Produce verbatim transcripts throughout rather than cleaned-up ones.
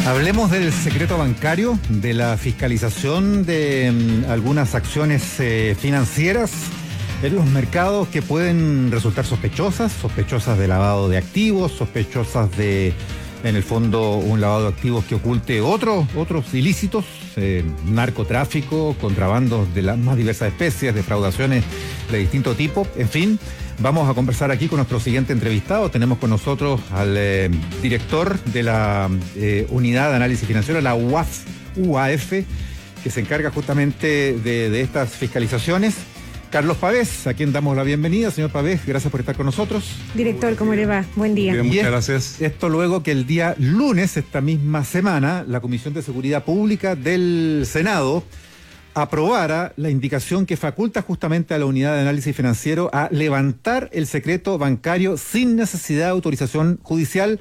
Hablemos del secreto bancario, de la fiscalización de um, algunas acciones eh, financieras en los mercados que pueden resultar sospechosas, sospechosas de lavado de activos, sospechosas de, en el fondo, un lavado de activos que oculte otros, otros ilícitos, eh, narcotráfico, contrabandos de las más diversas especies, defraudaciones de distinto tipo, en fin. Vamos a conversar aquí con nuestro siguiente entrevistado. Tenemos con nosotros al eh, director de la eh, Unidad de Análisis Financiero, la U A F, U A F, que se encarga justamente de, de estas fiscalizaciones. Carlos Pavés, a quien damos la bienvenida. Señor Pavés, gracias por estar con nosotros. Director, ¿cómo le va? Buen día. Bien, muchas es, gracias. Esto luego que el día lunes, esta misma semana, la Comisión de Seguridad Pública del Senado aprobara la indicación que faculta justamente a la Unidad de Análisis Financiero a levantar el secreto bancario sin necesidad de autorización judicial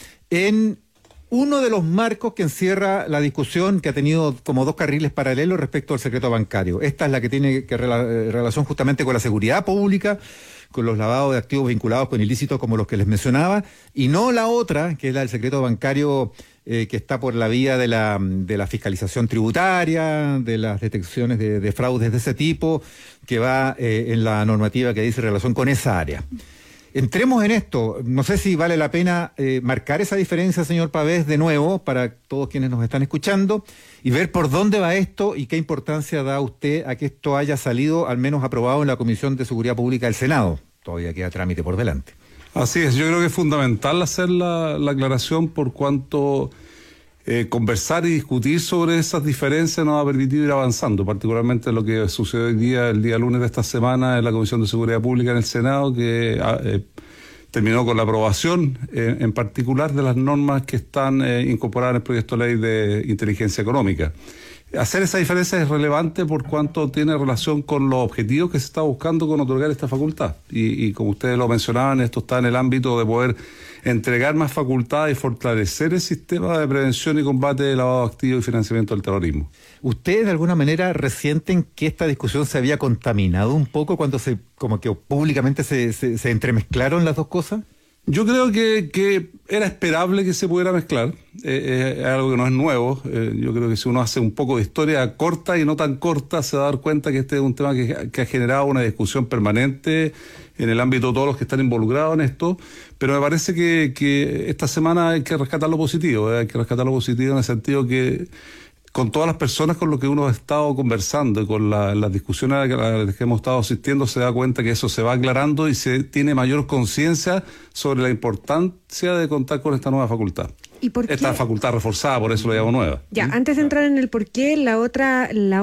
en uno de los marcos que encierra la discusión que ha tenido como dos carriles paralelos respecto al secreto bancario. Esta es la que tiene que rela- relación justamente con la seguridad pública, con los lavados de activos vinculados con ilícitos como los que les mencionaba, y no la otra, que es la del secreto bancario eh, que está por la vía de la, de la fiscalización tributaria, de las detecciones de, de fraudes de ese tipo, que va eh, en la normativa que dice relación con esa área. Entremos en esto. No sé si vale la pena eh, marcar esa diferencia, señor Pavés, de nuevo, para todos quienes nos están escuchando, y ver por dónde va esto y qué importancia da usted a que esto haya salido, al menos aprobado en la Comisión de Seguridad Pública del Senado. Todavía queda trámite por delante. Así es, yo creo que es fundamental hacer la, la aclaración por cuanto eh, conversar y discutir sobre esas diferencias nos ha permitido ir avanzando, particularmente lo que sucedió hoy día, el día lunes de esta semana en la Comisión de Seguridad Pública en el Senado, que eh, terminó con la aprobación eh, en particular de las normas que están eh, incorporadas en el proyecto de ley de inteligencia económica. Hacer esa diferencia es relevante por cuanto tiene relación con los objetivos que se está buscando con otorgar esta facultad. Y, y como ustedes lo mencionaban, esto está en el ámbito de poder entregar más facultades y fortalecer el sistema de prevención y combate de lavado de activos y financiamiento del terrorismo. ¿Ustedes de alguna manera resienten que esta discusión se había contaminado un poco cuando se como que públicamente se, se, se entremezclaron las dos cosas? Yo creo que, que era esperable que se pudiera mezclar, eh, es algo que no es nuevo. Eh, yo creo que si uno hace un poco de historia corta y no tan corta, se va a dar cuenta que este es un tema que, que ha generado una discusión permanente en el ámbito de todos los que están involucrados en esto, pero me parece que, que esta semana hay que rescatar lo positivo, eh, hay que rescatar lo positivo en el sentido que con todas las personas con las que uno ha estado conversando y con la, las discusiones a las que hemos estado asistiendo, se da cuenta que eso se va aclarando y se tiene mayor conciencia sobre la importancia de contar con esta nueva facultad. ¿Y por qué? Esta facultad reforzada, por eso lo llamo nueva. Ya, ¿Mm? antes de entrar en el por qué, la otra, la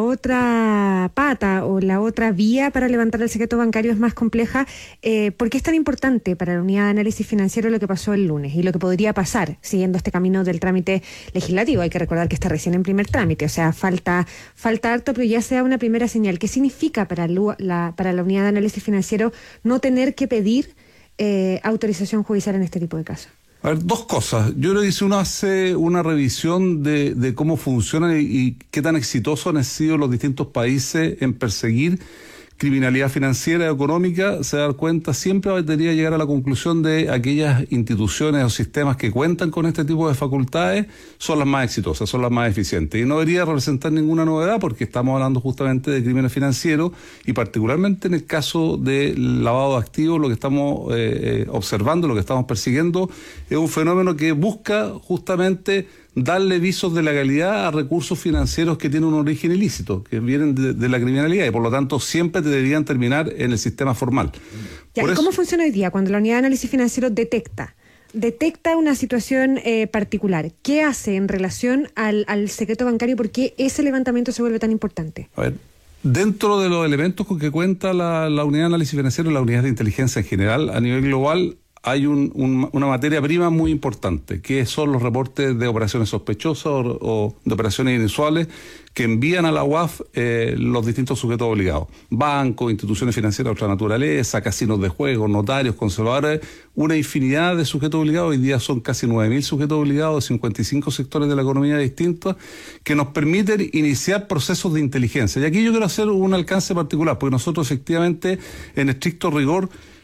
otra pata o la otra vía para levantar el secreto bancario es más compleja. Eh, ¿Por qué es tan importante para la Unidad de Análisis Financiero lo que pasó el lunes y lo que podría pasar siguiendo este camino del trámite legislativo? Hay que recordar que está recién en primer trámite, o sea, falta, falta harto, pero ya se da una primera señal. ¿Qué significa para la, para la Unidad de Análisis Financiero no tener que pedir eh, autorización judicial en este tipo de casos? A ver, dos cosas. Yo creo que si uno hace una revisión de, de cómo funcionan y, y qué tan exitosos han sido los distintos países en perseguir criminalidad financiera y económica, se da cuenta, siempre debería llegar a la conclusión de aquellas instituciones o sistemas que cuentan con este tipo de facultades son las más exitosas, son las más eficientes. Y no debería representar ninguna novedad porque estamos hablando justamente de crímenes financieros y particularmente en el caso del lavado de activos, lo que estamos eh, observando, lo que estamos persiguiendo es un fenómeno que busca justamente darle visos de legalidad a recursos financieros que tienen un origen ilícito, que vienen de, de la criminalidad y por lo tanto siempre deberían terminar en el sistema formal. Ya, ¿y eso, cómo funciona hoy día cuando la Unidad de Análisis Financiero detecta detecta una situación eh, particular? ¿Qué hace en relación al, al secreto bancario? ¿Por qué ese levantamiento se vuelve tan importante? A ver, dentro de los elementos con que cuenta la, la Unidad de Análisis Financiero y la Unidad de Inteligencia en general, a nivel global, hay un, un, una materia prima muy importante, que son los reportes de operaciones sospechosas o, o de operaciones inusuales que envían a la U A F eh, los distintos sujetos obligados. Bancos, instituciones financieras de otra naturaleza, casinos de juego, notarios, conservadores, una infinidad de sujetos obligados. Hoy día son casi nueve mil sujetos obligados de cincuenta y cinco sectores de la economía distintos que nos permiten iniciar procesos de inteligencia. Y aquí yo quiero hacer un alcance particular, porque nosotros efectivamente, en estricto rigor,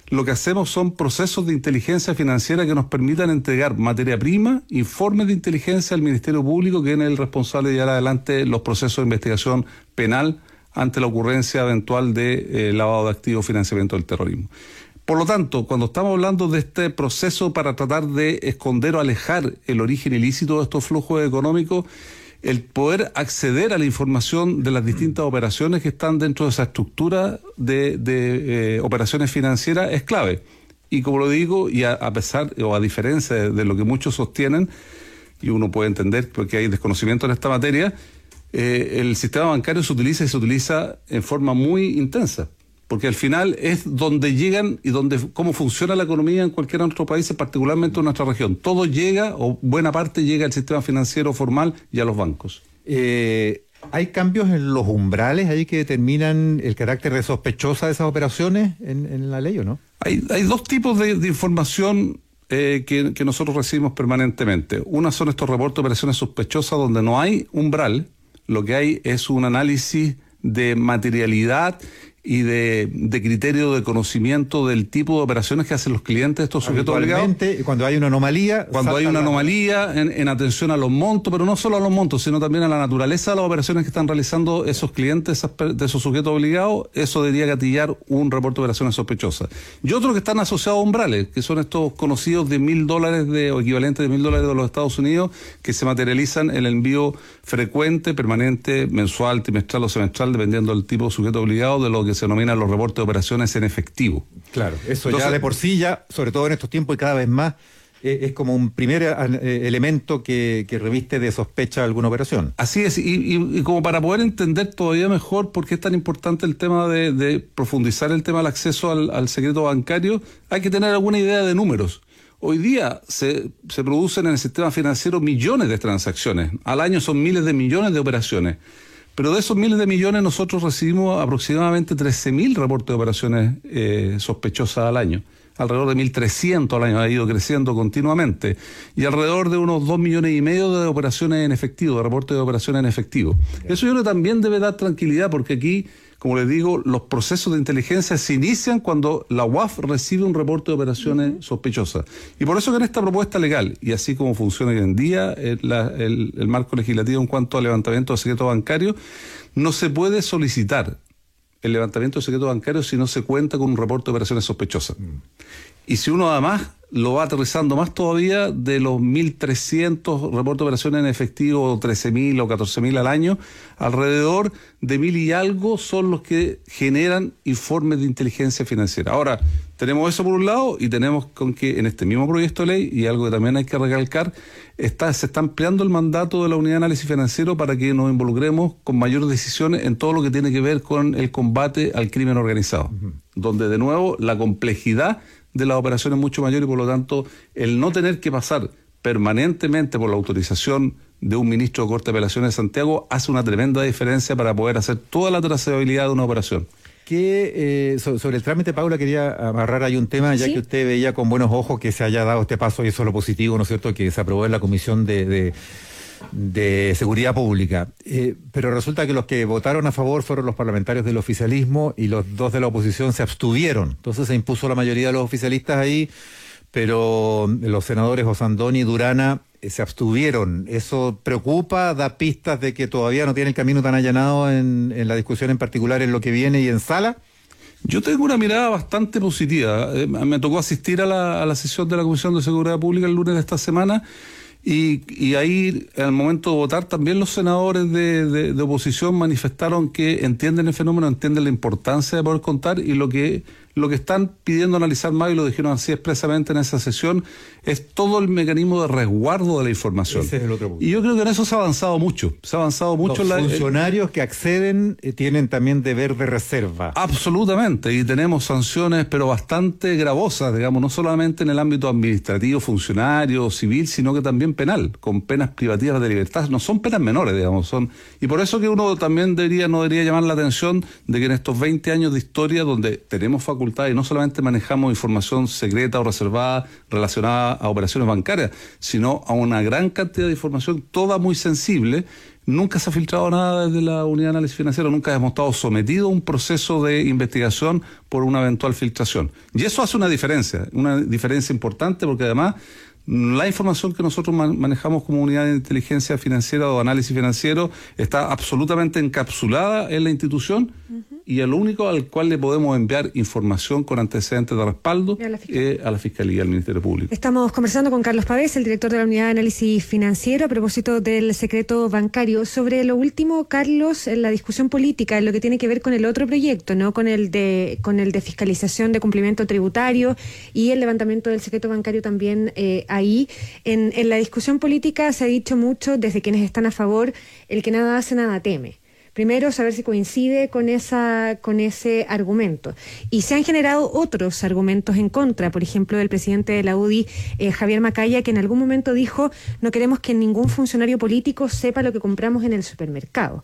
lo que hacemos son procesos de inteligencia financiera que nos permitan entregar materia prima, informes de inteligencia al Ministerio Público, que es el responsable de llevar adelante los procesos de investigación penal ante la ocurrencia eventual de eh, lavado de activos, financiamiento del terrorismo. Por lo tanto, cuando estamos hablando de este proceso para tratar de esconder o alejar el origen ilícito de estos flujos económicos, el poder acceder a la información de las distintas operaciones que están dentro de esa estructura de, de eh, operaciones financieras es clave. Y como lo digo, y a, a pesar o a diferencia de, de lo que muchos sostienen, y uno puede entender porque hay desconocimiento en esta materia, eh, el sistema bancario se utiliza y se utiliza en forma muy intensa. Porque al final es donde llegan y donde cómo funciona la economía en cualquier otro país, particularmente en nuestra región. Todo llega, o buena parte llega al sistema financiero formal y a los bancos. Eh, ¿Hay cambios en los umbrales ahí que determinan el carácter de sospechosa de esas operaciones en, en la ley o no? Hay, hay dos tipos de, de información eh, que, que nosotros recibimos permanentemente. Una son estos reportes de operaciones sospechosas donde no hay umbral, lo que hay es un análisis de materialidad y de, de criterio de conocimiento del tipo de operaciones que hacen los clientes de estos sujetos obligados. Cuando hay una anomalía. Cuando hay una anomalía en, en atención a los montos, pero no solo a los montos, sino también a la naturaleza de las operaciones que están realizando esos clientes esas, de esos sujetos obligados, eso debería gatillar un reporte de operaciones sospechosas. Y otros que están asociados a umbrales, que son estos conocidos de mil dólares de, o equivalentes de mil dólares de los Estados Unidos, que se materializan en el envío frecuente, permanente, mensual, trimestral o semestral, dependiendo del tipo de sujeto obligado, de lo que se denominan los reportes de operaciones en efectivo. Claro, eso Entonces, ya de por sí, ya, sobre todo en estos tiempos y cada vez más, eh, es como un primer eh, elemento que, que reviste de sospecha alguna operación. Así es, y, y, y como para poder entender todavía mejor por qué es tan importante el tema de, de profundizar el tema del acceso al, al secreto bancario, hay que tener alguna idea de números. Hoy día se, se producen en el sistema financiero millones de transacciones, al año son miles de millones de operaciones. Pero de esos miles de millones nosotros recibimos aproximadamente trece mil reportes de operaciones eh, sospechosas al año. Alrededor de mil trescientos al año, ha ido creciendo continuamente. Y alrededor de unos dos millones y medio de operaciones en efectivo, de reportes de operaciones en efectivo. Eso yo creo que también debe dar tranquilidad, porque aquí, como les digo, los procesos de inteligencia se inician cuando la U A F recibe un reporte de operaciones uh-huh. sospechosas. Y por eso que en esta propuesta legal, y así como funciona hoy en día el, la, el, el marco legislativo en cuanto al levantamiento de secreto bancario, no se puede solicitar el levantamiento de secreto bancario si no se cuenta con un reporte de operaciones sospechosas. Uh-huh. Y si uno además lo va aterrizando más todavía, de los mil trescientos reportes de operaciones en efectivo, o trece mil o catorce mil al año, alrededor de mil y algo son los que generan informes de inteligencia financiera. Ahora, tenemos eso por un lado, y tenemos con que en este mismo proyecto de ley, y algo que también hay que recalcar, está, se está ampliando el mandato de la Unidad de Análisis Financiero para que nos involucremos con mayores decisiones en todo lo que tiene que ver con el combate al crimen organizado, uh-huh. donde de nuevo la complejidad de las operaciones es mucho mayor, y por lo tanto el no tener que pasar permanentemente por la autorización de un ministro de Corte de Apelaciones de Santiago hace una tremenda diferencia para poder hacer toda la trazabilidad de una operación. Que eh, sobre el trámite, Paula, quería amarrar ahí un tema, ya ¿Sí? que usted veía con buenos ojos que se haya dado este paso, y eso es lo positivo, ¿no es cierto?, que se aprobó en la Comisión de, de, de Seguridad Pública. Eh, pero resulta que los que votaron a favor fueron los parlamentarios del oficialismo y los dos de la oposición se abstuvieron. Entonces se impuso la mayoría de los oficialistas ahí, pero los senadores Osandoni y Durana eh, se abstuvieron. ¿Eso preocupa? ¿Da pistas de que todavía no tiene el camino tan allanado en, en la discusión en particular, en lo que viene y en sala? Yo tengo una mirada bastante positiva. Eh, me tocó asistir a la, a la sesión de la Comisión de Seguridad Pública el lunes de esta semana, y, y ahí, al momento de votar, también los senadores de, de, de oposición manifestaron que entienden el fenómeno, entienden la importancia de poder contar, y lo que lo que están pidiendo analizar más, y lo dijeron así expresamente en esa sesión, es todo el mecanismo de resguardo de la información. Ese es el otro punto. Y yo creo que en eso se ha avanzado mucho. Se ha avanzado mucho. Los en la, funcionarios eh, que acceden eh, tienen también deber de reserva. Absolutamente, y tenemos sanciones, pero bastante gravosas, digamos, no solamente en el ámbito administrativo, funcionario, civil, sino que también penal, con penas privativas de libertad. No son penas menores, digamos, son. Y por eso que uno también debería, no debería llamar la atención de que en estos veinte años de historia, donde tenemos facultades y no solamente manejamos información secreta o reservada relacionada a operaciones bancarias, sino a una gran cantidad de información, toda muy sensible, nunca se ha filtrado nada desde la Unidad de Análisis Financiero, nunca hemos estado sometidos a un proceso de investigación por una eventual filtración. Y eso hace una diferencia, una diferencia importante, porque además la información que nosotros manejamos como unidad de inteligencia financiera o análisis financiero está absolutamente encapsulada en la institución, uh-huh, y el único al cual le podemos enviar información con antecedentes de respaldo es a la, eh, a la Fiscalía, al Ministerio Público. Estamos conversando con Carlos Pavés, el director de la Unidad de Análisis Financiero, a propósito del secreto bancario. Sobre lo último, Carlos, en la discusión política, en lo que tiene que ver con el otro proyecto, ¿no? Con el de, con el de fiscalización de cumplimiento tributario y el levantamiento del secreto bancario también eh, ahí. En, en la discusión política se ha dicho mucho, desde quienes están a favor, el que nada hace, nada teme. Primero, saber si coincide con esa con ese argumento. Y se han generado otros argumentos en contra, por ejemplo, del presidente de la U D I, eh, Javier Macaya, que en algún momento dijo: no queremos que ningún funcionario político sepa lo que compramos en el supermercado.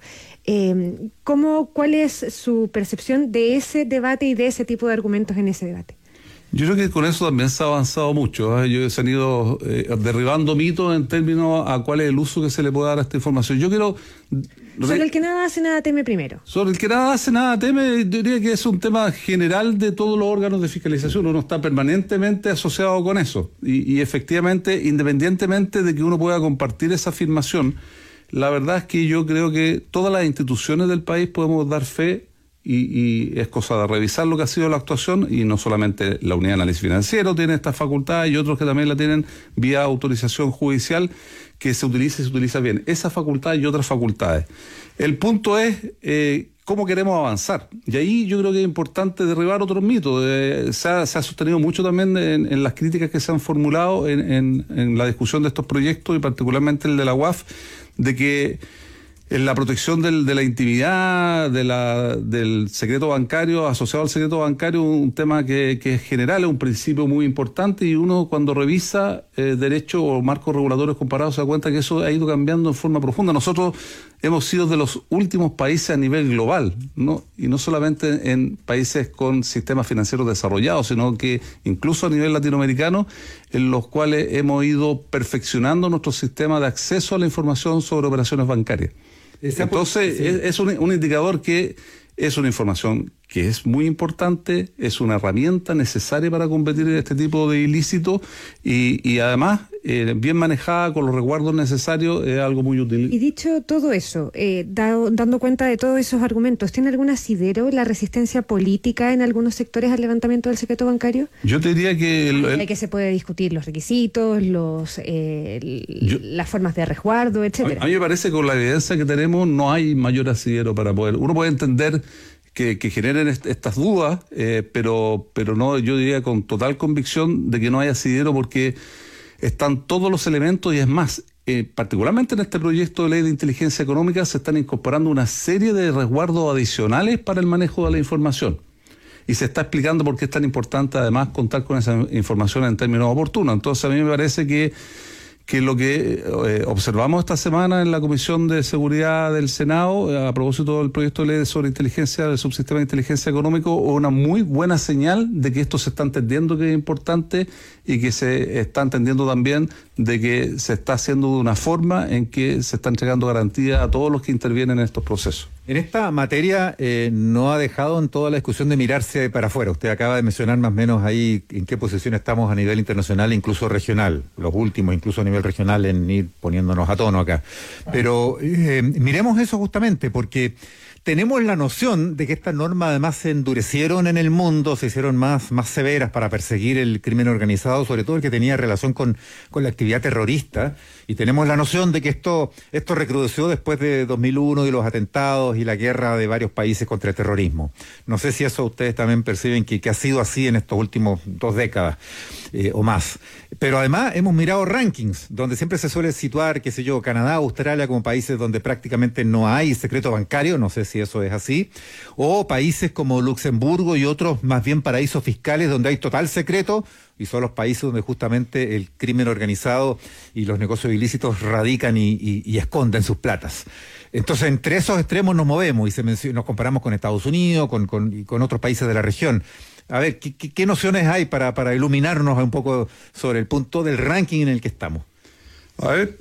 Eh, ¿cómo, ¿Cuál es su percepción de ese debate y de ese tipo de argumentos en ese debate? Yo creo que con eso también se ha avanzado mucho, ¿eh? Yo se han ido eh, derribando mitos en términos a cuál es el uso que se le puede dar a esta información. Yo quiero... Sobre el que nada hace, nada teme primero. Sobre el que nada hace, nada teme, yo diría que es un tema general de todos los órganos de fiscalización. Uno está permanentemente asociado con eso. Y, y efectivamente, independientemente de que uno pueda compartir esa afirmación, la verdad es que yo creo que todas las instituciones del país podemos dar fe. Y, y es cosa de revisar lo que ha sido la actuación, y no solamente la Unidad de Análisis Financiero tiene esta facultad, y otros que también la tienen vía autorización judicial, que se utiliza y se utiliza bien. Esa facultad y otras facultades. El punto es eh, cómo queremos avanzar. Y ahí yo creo que es importante derribar otros mitos. Eh, se, ha, se ha sostenido mucho también en, en las críticas que se han formulado en, en, en la discusión de estos proyectos, y particularmente el de la U A F, de que en la protección del, de la intimidad, de la, del secreto bancario, asociado al secreto bancario, un tema que, que es general, es un principio muy importante, y uno cuando revisa eh, derecho o marcos regulatorios comparados se da cuenta que eso ha ido cambiando en forma profunda. Nosotros hemos sido de los últimos países a nivel global, ¿no? Y no solamente en países con sistemas financieros desarrollados, sino que incluso a nivel latinoamericano, en los cuales hemos ido perfeccionando nuestro sistema de acceso a la información sobre operaciones bancarias. Entonces, sí, es, es un, un indicador que es una información que es muy importante, es una herramienta necesaria para combatir este tipo de ilícitos, y, y además, eh, bien manejada con los resguardos necesarios, es algo muy útil. Y dicho todo eso, eh, dado, dando cuenta de todos esos argumentos, ¿tiene algún asidero la resistencia política en algunos sectores al levantamiento del secreto bancario? Yo te diría que... El, el, Hay que se puede discutir los requisitos, los eh, yo, las formas de resguardo, etcétera. A mí me parece que con la evidencia que tenemos no hay mayor asidero para poder... Uno puede entender que, que generen est estas dudas, eh, pero, pero no, yo diría con total convicción de que no hay asidero, porque están todos los elementos, y es más, eh, particularmente en este proyecto de ley de inteligencia económica se están incorporando una serie de resguardos adicionales para el manejo de la información. Y se está explicando por qué es tan importante además contar con esa información en términos oportunos. Entonces a mí me parece que que lo que eh, observamos esta semana en la Comisión de Seguridad del Senado, eh, a propósito del proyecto de ley sobre inteligencia, del subsistema de inteligencia económico, una muy buena señal de que esto se está entendiendo que es importante, y que se está entendiendo también de que se está haciendo de una forma en que se está entregando garantías a todos los que intervienen en estos procesos. En esta materia eh, no ha dejado en toda la discusión de mirarse para afuera. Usted acaba de mencionar más o menos ahí en qué posición estamos a nivel internacional e incluso regional. Los últimos, incluso a nivel regional, en ir poniéndonos a tono acá. Pero eh, miremos eso justamente, porque tenemos la noción de que estas normas además se endurecieron en el mundo, se hicieron más, más severas para perseguir el crimen organizado, sobre todo el que tenía relación con, con la actividad terrorista, y tenemos la noción de que esto, esto recrudeció después de dos mil uno y los atentados y la guerra de varios países contra el terrorismo. No sé si eso ustedes también perciben que, que ha sido así en estos últimos dos décadas eh, o más. Pero además hemos mirado rankings, donde siempre se suele situar, qué sé yo, Canadá, Australia como países donde prácticamente no hay secreto bancario, no sé si eso es así, o países como Luxemburgo y otros más bien paraísos fiscales donde hay total secreto, y son los países donde justamente el crimen organizado y los negocios ilícitos radican y, y, y esconden sus platas. Entonces, entre esos extremos nos movemos y se menciona, nos comparamos con Estados Unidos, con, con, y con otros países de la región. A ver, ¿qué, qué, qué nociones hay para, para iluminarnos un poco sobre el punto del ranking en el que estamos? A ver,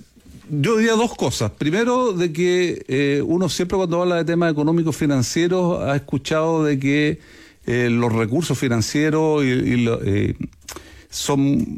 Yo diría dos cosas. Primero, de que eh, uno siempre cuando habla de temas económicos financieros ha escuchado de que eh, los recursos financieros y, y lo, eh, son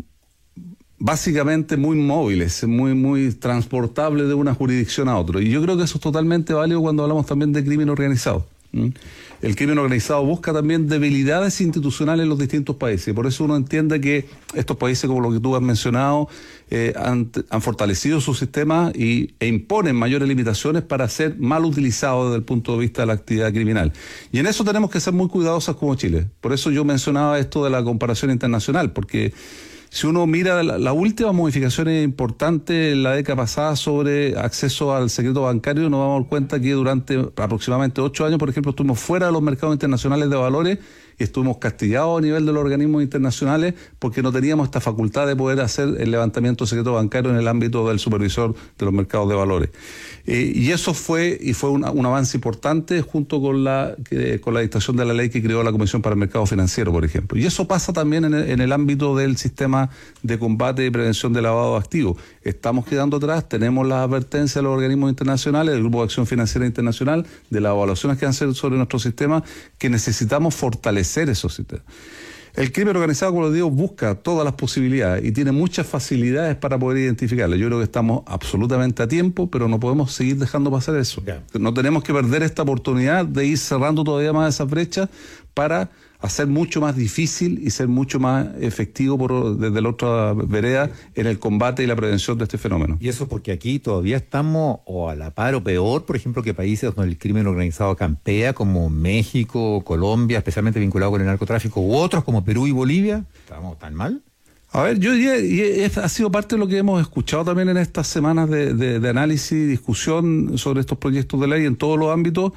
básicamente muy móviles, muy, muy transportables de una jurisdicción a otra. Y yo creo que eso es totalmente válido cuando hablamos también de crimen organizado. ¿Mm? El crimen organizado busca también debilidades institucionales en los distintos países. Y por eso uno entiende que estos países, como lo que tú has mencionado, eh, han, han fortalecido sus sistemas y, e imponen mayores limitaciones para ser mal utilizados desde el punto de vista de la actividad criminal. Y en eso tenemos que ser muy cuidadosos como Chile. Por eso yo mencionaba esto de la comparación internacional, porque si uno mira la, la última modificación importante en la década pasada sobre acceso al secreto bancario, nos damos cuenta que durante aproximadamente ocho años, por ejemplo, estuvimos fuera de los mercados internacionales de valores y estuvimos castigados a nivel de los organismos internacionales porque no teníamos esta facultad de poder hacer el levantamiento de secreto bancario en el ámbito del supervisor de los mercados de valores. Eh, y eso fue y fue una, un avance importante junto con la que, con la dictación de la ley que creó la Comisión para el Mercado Financiero, por ejemplo. Y eso pasa también en el, en el ámbito del sistema de combate y prevención de lavado de activos. Estamos quedando atrás, tenemos las advertencias de los organismos internacionales, del Grupo de Acción Financiera Internacional, de las evaluaciones que han hecho sobre nuestro sistema, que necesitamos fortalecer esos sistemas. El crimen organizado, como les digo, busca todas las posibilidades y tiene muchas facilidades para poder identificarlo. Yo creo que estamos absolutamente a tiempo, pero no podemos seguir dejando pasar eso. Yeah. No tenemos que perder esta oportunidad de ir cerrando todavía más esas brechas para hacer mucho más difícil y ser mucho más efectivo por, desde la otra vereda en el combate y la prevención de este fenómeno. Y eso porque aquí todavía estamos o a la par o peor, por ejemplo, que países donde el crimen organizado campea, como México, Colombia, especialmente vinculado con el narcotráfico, u otros como Perú y Bolivia. ¿Estamos tan mal? A ver, yo diría, y es, ha sido parte de lo que hemos escuchado también en estas semanas de, de, de análisis y discusión sobre estos proyectos de ley en todos los ámbitos,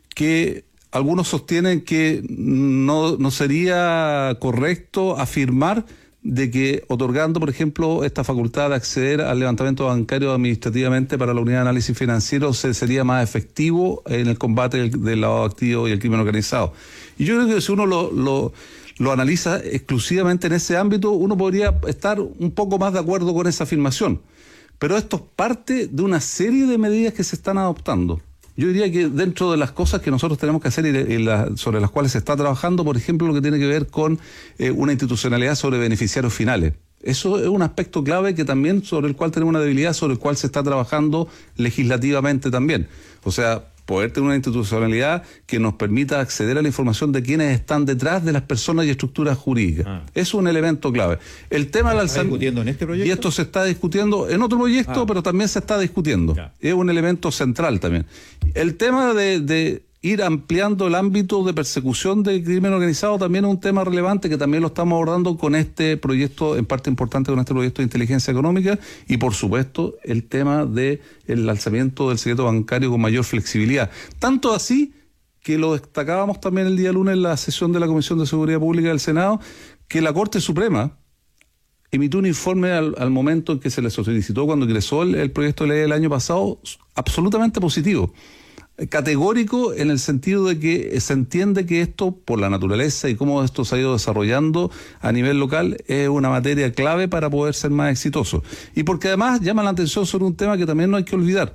que algunos sostienen que no, no sería correcto afirmar de que otorgando, por ejemplo, esta facultad de acceder al levantamiento bancario administrativamente para la unidad de análisis financiero se sería más efectivo en el combate del, del lavado de activos y el crimen organizado. Y yo creo que si uno lo, lo, lo analiza exclusivamente en ese ámbito, uno podría estar un poco más de acuerdo con esa afirmación. Pero esto es parte de una serie de medidas que se están adoptando. Yo diría que dentro de las cosas que nosotros tenemos que hacer y, y la, sobre las cuales se está trabajando, por ejemplo, lo que tiene que ver con eh, una institucionalidad sobre beneficiarios finales. Eso es un aspecto clave que también sobre el cual tenemos una debilidad, sobre el cual se está trabajando legislativamente también. O sea, poder tener una institucionalidad que nos permita acceder a la información de quienes están detrás de las personas y estructuras jurídicas. Ah. Es un elemento clave. El tema del alzamiento. ¿Se está discutiendo en este proyecto? Y esto se está discutiendo en otro proyecto, ah. pero también se está discutiendo. Ya. Es un elemento central también. El tema de, de ir ampliando el ámbito de persecución del crimen organizado también es un tema relevante que también lo estamos abordando con este proyecto, en parte importante con este proyecto de inteligencia económica, y por supuesto el tema del alzamiento del secreto bancario con mayor flexibilidad. Tanto así que lo destacábamos también el día lunes en la sesión de la Comisión de Seguridad Pública del Senado, que la Corte Suprema emitió un informe al, al momento en que se le solicitó cuando ingresó el, el proyecto de ley del año pasado, absolutamente positivo. Categórico en el sentido de que se entiende que esto, por la naturaleza y cómo esto se ha ido desarrollando a nivel local, es una materia clave para poder ser más exitoso. Y porque además llama la atención sobre un tema que también no hay que olvidar,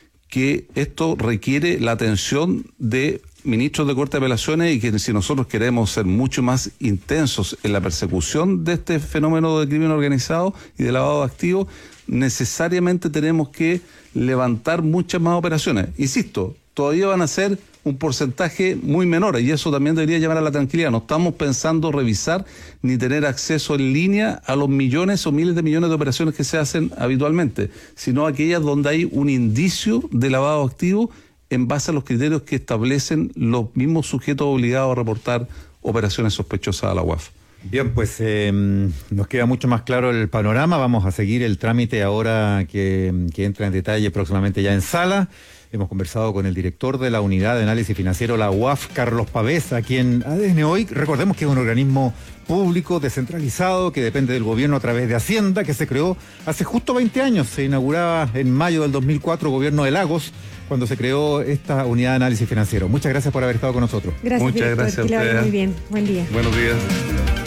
que esto requiere la atención de ministros de Corte de Apelaciones y que si nosotros queremos ser mucho más intensos en la persecución de este fenómeno de crimen organizado y de lavado de activos, necesariamente tenemos que levantar muchas más operaciones. Insisto, todavía van a ser un porcentaje muy menor y eso también debería llamar a la tranquilidad. No estamos pensando revisar ni tener acceso en línea a los millones o miles de millones de operaciones que se hacen habitualmente, sino aquellas donde hay un indicio de lavado activo en base a los criterios que establecen los mismos sujetos obligados a reportar operaciones sospechosas a la U A F. Bien, pues eh, nos queda mucho más claro el panorama. Vamos a seguir el trámite ahora que, que entra en detalle próximamente ya en sala. Hemos conversado con el director de la Unidad de Análisis Financiero, la U A F, Carlos Pavés, aquí en A D N Hoy. Recordemos que es un organismo público, descentralizado, que depende del gobierno a través de Hacienda, que se creó hace justo veinte años. Se inauguraba en mayo del dos mil cuatro, gobierno de Lagos, cuando se creó esta Unidad de Análisis Financiero. Muchas gracias por haber estado con nosotros. Gracias, Muchas director, gracias a ustedes. Muy bien, buen día. Buenos días.